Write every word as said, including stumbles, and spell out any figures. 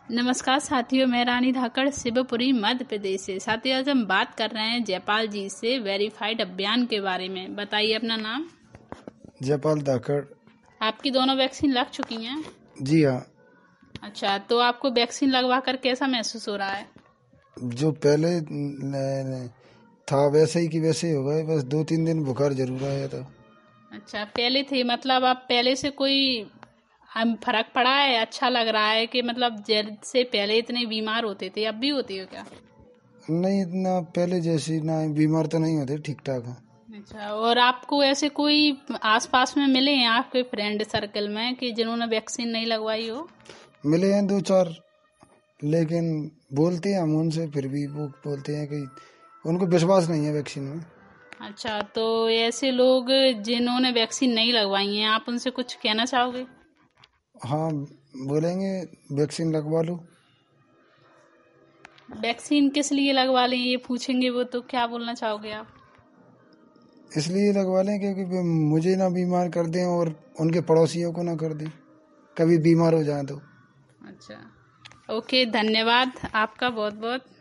नमस्कार साथियों, मैं रानी धाकड़ शिवपुरी मध्य प्रदेश से। साथियों, आज हम बात कर रहे हैं जयपाल जी से वेरीफाइड अभियान के बारे में। बताइए अपना नाम। जयपाल धाकड़। आपकी दोनों वैक्सीन लग चुकी हैं? जी हाँ। अच्छा, तो आपको वैक्सीन लगवा कर कैसा महसूस हो रहा है? जो पहले न- था वैसे ही कि वैसे ही होगा, बस दो तीन दिन बुखार जरूर आया था। अच्छा, पहले थे मतलब आप पहले से कोई हम फर्क पड़ा है? अच्छा लग रहा है कि मतलब जैसे पहले इतने बीमार होते थे अब भी होती हो क्या? नहीं, इतना पहले जैसी ना बीमार तो नहीं होते, ठीक ठाक है। अच्छा, और आपको ऐसे कोई आसपास में मिले हैं आपके फ्रेंड सर्कल में कि जिन्होंने वैक्सीन नहीं लगवाई हो? मिले हैं दो चार, लेकिन बोलते हैं हम उनसे, फिर भी वो बोलते हैं कि उनको विश्वास नहीं है वैक्सीन में। अच्छा, तो ऐसे लोग जिन्होंने वैक्सीन नहीं लगवाई है, आप उनसे कुछ कहना चाहोगे? हाँ, बोलेंगे वैक्सीन लगवा लो। वैक्सीन किस लिए लगवा लें ये पूछेंगे वो, तो क्या बोलना चाहोगे आप? इसलिए लगवा लें क्योंकि वे मुझे ना बीमार कर दें और उनके पड़ोसियों को ना कर दें, कभी बीमार हो जाए तो। अच्छा, ओके, धन्यवाद आपका बहुत बहुत।